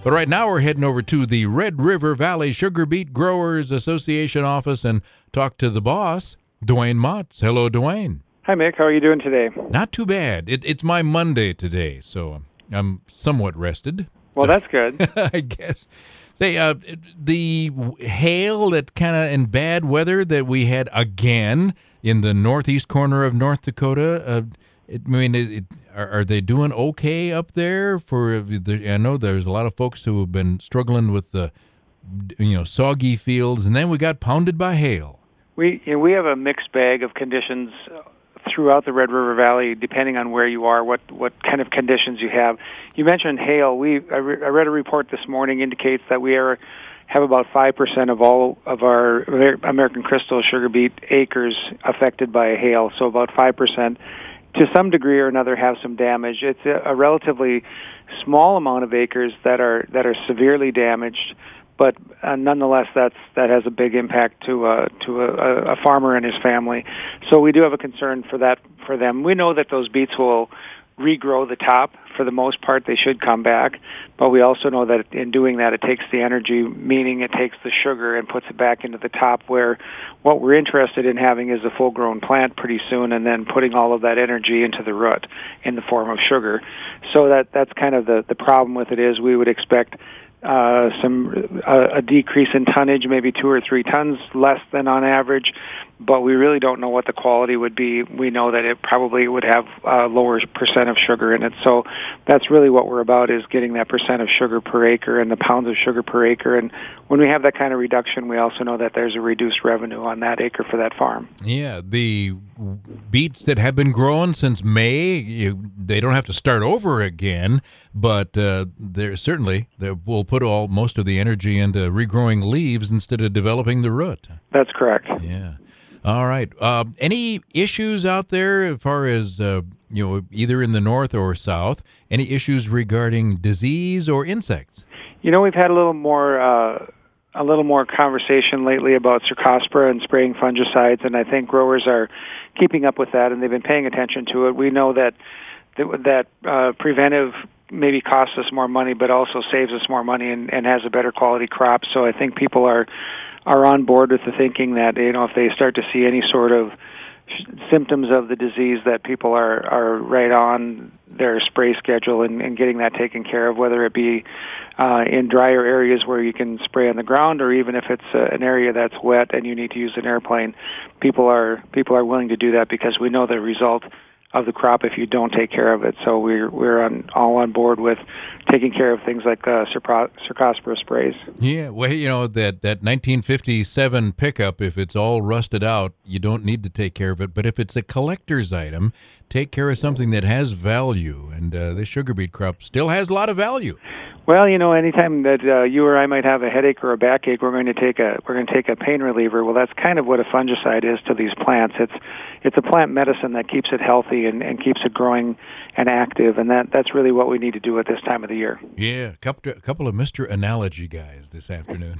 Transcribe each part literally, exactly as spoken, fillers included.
But right now we're heading over to the Red River Valley Sugar Beet Growers Association office and talk to the boss, Dwayne Motz. Hello, Dwayne. Hi, Mick. How are you doing today? Not too bad. It, it's my Monday today, so I'm somewhat rested. Well, so, that's good. I guess. Say, uh, the hail that kind of and bad weather that we had again in the northeast corner of North Dakota, uh, it, I mean, it, it, are, are they doing okay up there? For the, I know there's a lot of folks who have been struggling with the, you know, soggy fields, and then we got pounded by hail. We you know, we have a mixed bag of conditions throughout the Red River Valley, depending on where you are, what, what kind of conditions you have. You mentioned hail. We I, re, I read a report this morning indicates that we are have about five percent of all of our American Crystal sugar beet acres affected by hail, so about five percent. To some degree or another have some damage. It's a, a relatively small amount of acres that are that are severely damaged, but uh, nonetheless, that's that has a big impact to uh, to a, a farmer and his family. So we do have a concern for that for them. We know that those beets will regrow the top. For the most part, they should come back, but we also know that in doing that, it takes the energy, meaning it takes the sugar and puts it back into the top, where what we're interested in having is a full-grown plant pretty soon, and then putting all of that energy into the root in the form of sugar. So that that's kind of the, the problem with it is we would expect Uh, some uh, a decrease in tonnage, maybe two or three tons less than on average, but we really don't know what the quality would be. We know that it probably would have a lower percent of sugar in it. So that's really what we're about, is getting that percent of sugar per acre and the pounds of sugar per acre. And when we have that kind of reduction, we also know that there's a reduced revenue on that acre for that farm. Yeah, the beets that have been growing since May, you, they don't have to start over again, but uh, they're certainly they will put all most of the energy into regrowing leaves instead of developing the root. That's correct. Yeah. All right. Uh, any issues out there as far as uh, you know, either in the north or south? Any issues regarding disease or insects? You know, we've had a little more uh, a little more conversation lately about Cercospora and spraying fungicides, and I think growers are keeping up with that, and they've been paying attention to it. We know that that, that uh, preventive maybe costs us more money, but also saves us more money and, and has a better quality crop. So I think people are are on board with the thinking that, you know, if they start to see any sort of symptoms of the disease, that people are, are right on their spray schedule and, and getting that taken care of, whether it be uh, in drier areas where you can spray on the ground, or even if it's uh, an area that's wet and you need to use an airplane. People are people are willing to do that because we know the result of the crop if you don't take care of it. So we're we're on, all on board with taking care of things like uh, Cercospora sprays. Yeah, well, you know, that, that nineteen fifty-seven pickup, if it's all rusted out, you don't need to take care of it. But if it's a collector's item, take care of something that has value. And uh, this sugar beet crop still has a lot of value. Well, you know, anytime that uh, you or I might have a headache or a backache, we're going to take a we're going to take a pain reliever. Well, that's kind of what a fungicide is to these plants. It's it's a plant medicine that keeps it healthy and, and keeps it growing and active, and that that's really what we need to do at this time of the year. Yeah, a couple a couple of Mister Analogy guys this afternoon.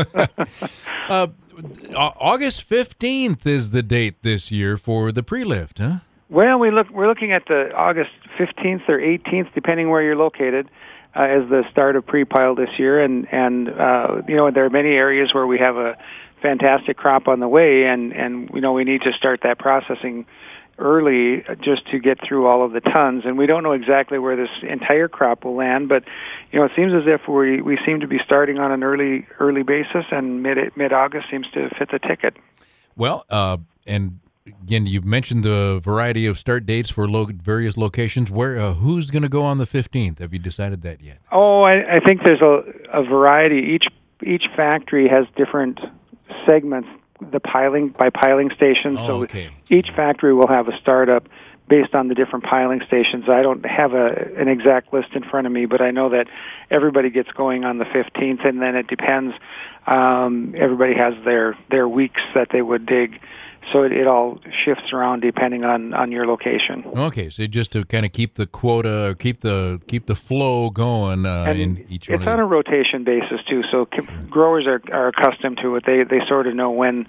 uh, August fifteenth is the date this year for the pre-lift, huh? Well, we look we're looking at the August fifteenth or eighteenth, depending where you're located. Uh, as the start of pre-pile this year, and and uh, you know, there are many areas where we have a fantastic crop on the way, and and you know, we need to start that processing early just to get through all of the tons. And we don't know exactly where this entire crop will land, but you know, it seems as if we we seem to be starting on an early early basis, and mid mid August seems to fit the ticket. Well, uh, and. Again, you've mentioned the variety of start dates for lo- various locations. Where, uh, who's going to go on the fifteenth? Have you decided that yet? Oh, I, I think there's a, a variety. Each each factory has different segments. The piling by piling stations. Oh, so okay. Each factory will have a startup based on the different piling stations. I don't have a an exact list in front of me, but I know that everybody gets going on the fifteenth, and then it depends. Um, everybody has their their weeks that they would dig. So it, it all shifts around depending on, on your location. Okay, so just to kind of keep the quota, keep the keep the flow going uh, in each one. It's on a rotation basis too. So c- growers are, are accustomed to it. They they sort of know when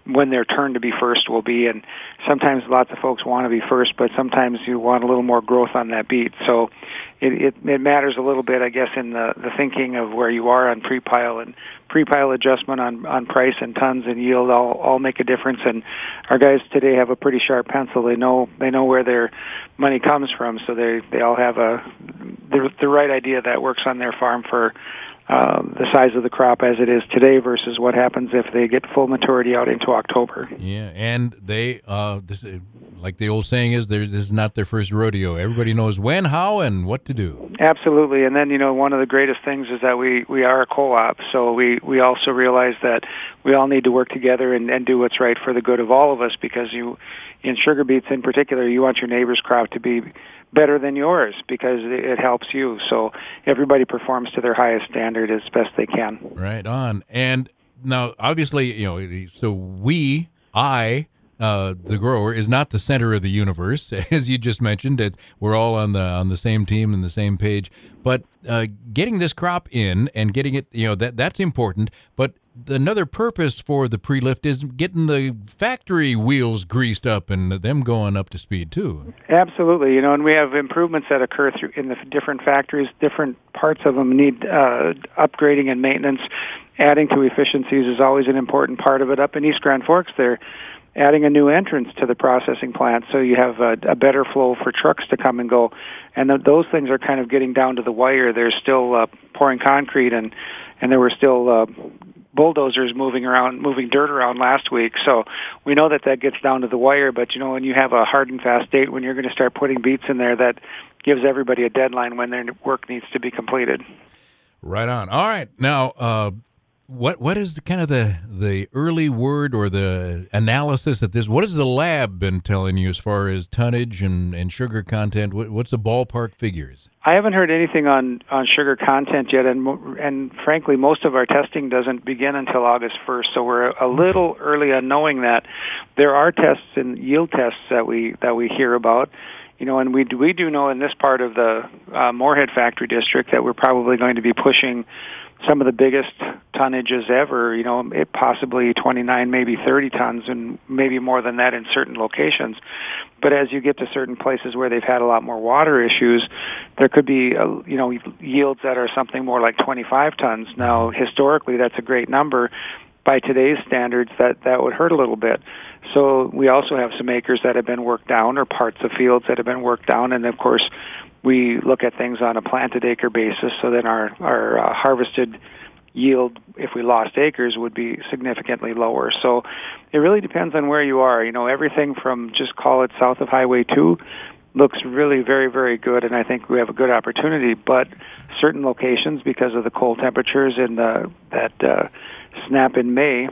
when their turn to be first will be. And sometimes lots of folks want to be first, but sometimes you want a little more growth on that beet. So it, it, it matters a little bit, I guess, in the, the thinking of where you are on pre-pile, and pre-pile adjustment on, on price and tons and yield all, all make a difference. And our guys today have a pretty sharp pencil. They know they know where their money comes from, so they, they all have a the, the right idea that works on their farm for Uh, the size of the crop as it is today versus what happens if they get full maturity out into October. Yeah, and they, uh, this, like the old saying is, this is not their first rodeo. Everybody knows when, how, and what to do. Absolutely, and then, you know, one of the greatest things is that we, we are a co-op, so we, we also realize that we all need to work together and, and do what's right for the good of all of us, because you, in sugar beets in particular, you want your neighbor's crop to be better than yours because it helps you. So everybody performs to their highest standard as best they can. Right on. And now, obviously, you know, so we, I, uh, the grower, is not the center of the universe, as you just mentioned. That we're all on the on the same team and the same page. But uh, getting this crop in and getting it, you know, that that's important. But another purpose for the pre-lift is getting the factory wheels greased up and them going up to speed too. Absolutely, you know, and we have improvements that occur through in the different factories. Different parts of them need uh, upgrading and maintenance. Adding to efficiencies is always an important part of it. Up in East Grand Forks, they're adding a new entrance to the processing plant, so you have a, a better flow for trucks to come and go. And th- those things are kind of getting down to the wire. They're still uh, pouring concrete, and and there were still uh, bulldozers moving around, moving dirt around last week. So we know that that gets down to the wire. But you know, when you have a hard and fast date when you're going to start putting beets in there, that gives everybody a deadline when their work needs to be completed. Right on. All right, now. Uh What what is the, kind of the, the early word or the analysis at this? What has the lab been telling you as far as tonnage and, and sugar content? What, what's the ballpark figures? I haven't heard anything on, on sugar content yet, and and frankly, most of our testing doesn't begin until August first. So we're a little okay. early on knowing that. There are tests and yield tests that we that we hear about. You know, and we do, we do know in this part of the uh, Moorhead Factory District that we're probably going to be pushing some of the biggest tonnages ever, you know, it possibly twenty-nine, maybe thirty tons, and maybe more than that in certain locations. But as you get to certain places where they've had a lot more water issues, there could be, uh, you know, yields that are something more like twenty-five tons. Now, historically, that's a great number. By today's standards, that, that would hurt a little bit. So we also have some acres that have been worked down, or parts of fields that have been worked down, and of course, we look at things on a planted acre basis, so then our, our uh, harvested yield, if we lost acres, would be significantly lower. So it really depends on where you are. You know, everything from just call it south of Highway two looks really very, very good, and I think we have a good opportunity. But certain locations, because of the cold temperatures and uh, that uh, snap in May,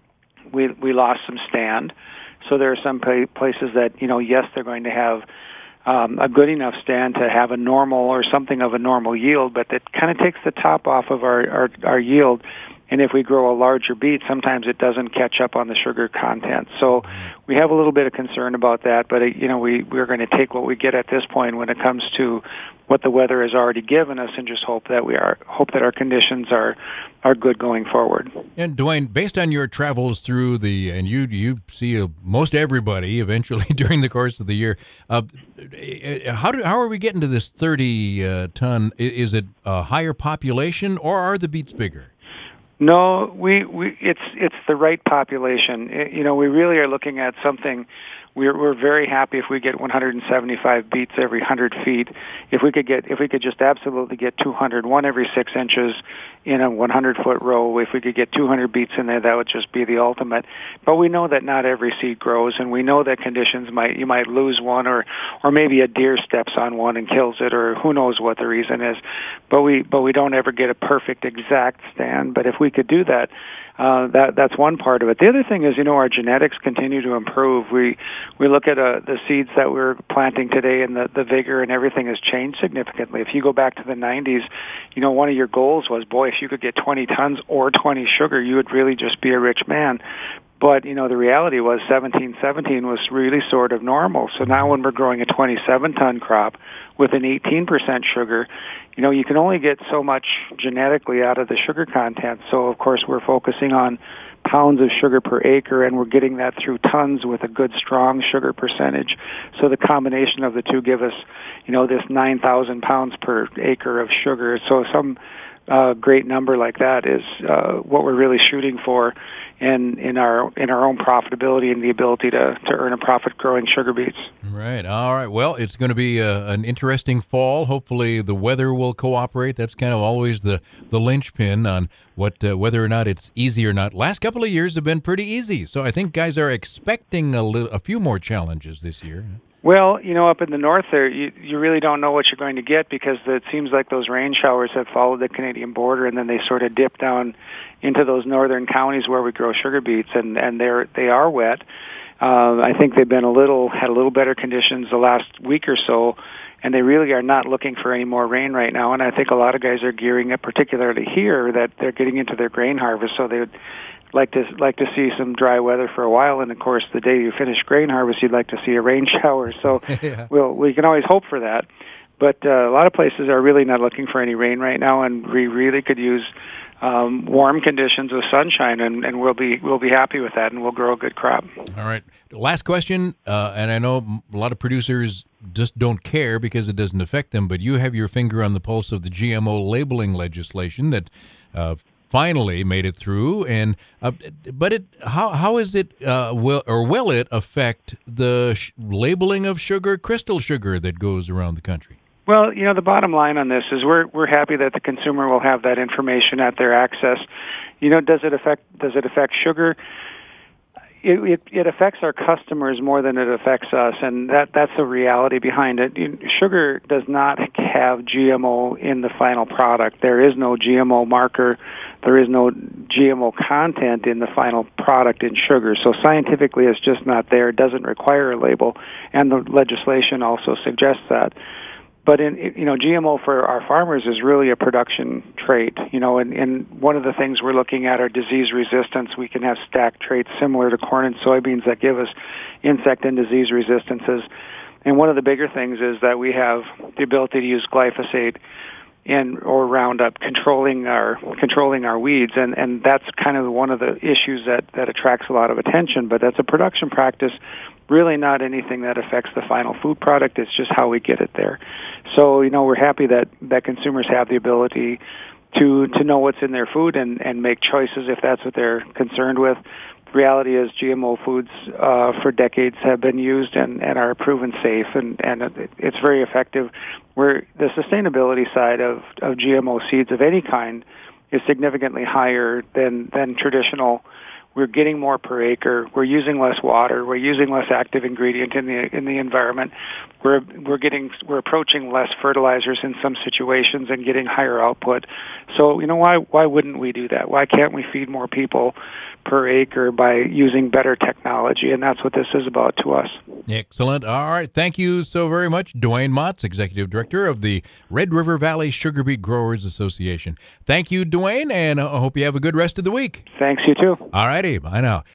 we we lost some stand. So there are some places that, you know, yes, they're going to have Um, a good enough stand to have a normal or something of a normal yield, but that kind of takes the top off of our, our, our yield. And if we grow a larger beet, sometimes it doesn't catch up on the sugar content. So we have a little bit of concern about that, but, you know, we, we're going to take what we get at this point when it comes to what the weather has already given us, and just hope that we are hope that our conditions are are good going forward. And Dwayne, based on your travels through the, and you you see uh, most everybody eventually during the course of the year, uh, how do how are we getting to this thirty uh, ton? Is it a higher population, or are the beets bigger? No, we, we it's it's the right population. It, you know, we really are looking at something. We're we're very happy if we get one hundred seventy-five beets every one hundred feet. If we could get if we could just absolutely get two hundred, one every six inches in a one hundred foot row. If we could get two hundred beets in there, that would just be the ultimate. But we know that not every seed grows, and we know that conditions might you might lose one, or or maybe a deer steps on one and kills it, or who knows what the reason is. But we but we don't ever get a perfect exact stand. But if we could do that, uh, that that's one part of it. The other thing is, you know, our genetics continue to improve. We we look at uh, the seeds that we're planting today, and the, the vigor and everything has changed significantly. If you go back to the nineties, you know, one of your goals was, boy, if you could get twenty tons or twenty sugar, you would really just be a rich man. But, you know, the reality was seventeen seventeen was really sort of normal. So now when we're growing a twenty-seven ton crop with an eighteen percent sugar, you know, you can only get so much genetically out of the sugar content. So, of course, we're focusing on pounds of sugar per acre, and we're getting that through tons with a good, strong sugar percentage. So the combination of the two give us, you know, this nine thousand pounds per acre of sugar. So some uh, great number like that is uh, what we're really shooting for in, in our in our own profitability and the ability to, to earn a profit growing sugar beets. Right. All right. Well, it's going to be a, an interesting fall. Hopefully the weather will cooperate. That's kind of always the, the linchpin on what uh, whether or not it's easy or not. Last couple of years have been pretty easy, so I think guys are expecting a, li- a few more challenges this year. Well, you know, up in the north there, you, you really don't know what you're going to get because it seems like those rain showers have followed the Canadian border, and then they sort of dip down into those northern counties where we grow sugar beets, and, and they're, they are wet. Uh, I think they've been a little, had a little better conditions the last week or so, and they really are not looking for any more rain right now. And I think a lot of guys are gearing up, particularly here, that they're getting into their grain harvest, so they would like to like to see some dry weather for a while. And of course, the day you finish grain harvest, you'd like to see a rain shower. So yeah. we'll, we can always hope for that. But uh, a lot of places are really not looking for any rain right now, and we really could use um, warm conditions with sunshine, and, and we'll be we'll be happy with that, and we'll grow a good crop. All right. Last question, uh, and I know a lot of producers just don't care because it doesn't affect them, but you have your finger on the pulse of the G M O labeling legislation that uh, finally made it through. And uh, but it how how is it uh, will or will it affect the sh- labeling of sugar, crystal sugar that goes around the country? Well, you know, the bottom line on this is we're we're happy that the consumer will have that information at their access. You know, does it affect does it affect sugar? It, it, it affects our customers more than it affects us, and that, that's the reality behind it. Sugar does not have G M O in the final product. There is no G M O marker. There is no G M O content in the final product in sugar. So scientifically, it's just not there. It doesn't require a label, and the legislation also suggests that. But in you know, G M O for our farmers is really a production trait. You know, and, and one of the things we're looking at are disease resistance. We can have stacked traits similar to corn and soybeans that give us insect and disease resistances. And one of the bigger things is that we have the ability to use glyphosate and or Roundup controlling our controlling our weeds, and, and that's kind of one of the issues that, that attracts a lot of attention. But that's a production practice, really not anything that affects the final food product. It's just how we get it there. So, you know, we're happy that, that consumers have the ability to to know what's in their food and, and make choices if that's what they're concerned with. The reality is G M O foods uh, for decades have been used and, and are proven safe, and, and it, it's very effective. Where the sustainability side of, of G M O seeds of any kind is significantly higher than, than traditional. We're getting more per acre. We're using less water. We're using less active ingredient in the in the environment. We're we're getting we're approaching less fertilizers in some situations and getting higher output. So you know why why wouldn't we do that? Why can't we feed more people per acre by using better technology? And that's what this is about to us. Excellent. All right. Thank you so very much, Duane Motz, Executive Director of the Red River Valley Sugar Beet Growers Association. Thank you, Duane, and I hope you have a good rest of the week. Thanks, you too. All righty. Bye now.